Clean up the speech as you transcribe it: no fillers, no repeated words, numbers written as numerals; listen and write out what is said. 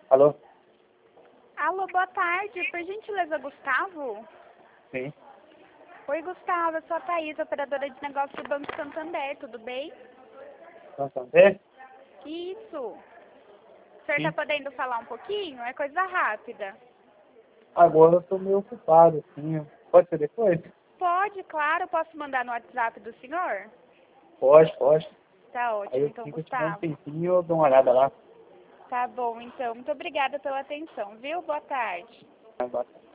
Alô? Alô, boa tarde. Por gentileza, Gustavo? Sim. Oi, Gustavo. Eu sou a Thaís, operadora de negócio do Banco Santander. Tudo bem? Santander? Isso. O senhor Sim. está podendo falar um pouquinho? É coisa rápida. Agora eu tô meio ocupado, sim. Pode ser depois? Pode, claro. Posso mandar no WhatsApp do senhor? Pode, pode. Tá Aí ótimo, eu então, fico tiver um Gustavo. tempinho, eu dou uma olhada lá. Tá bom, então. Muito obrigada pela atenção, viu? Boa tarde. Vai embora.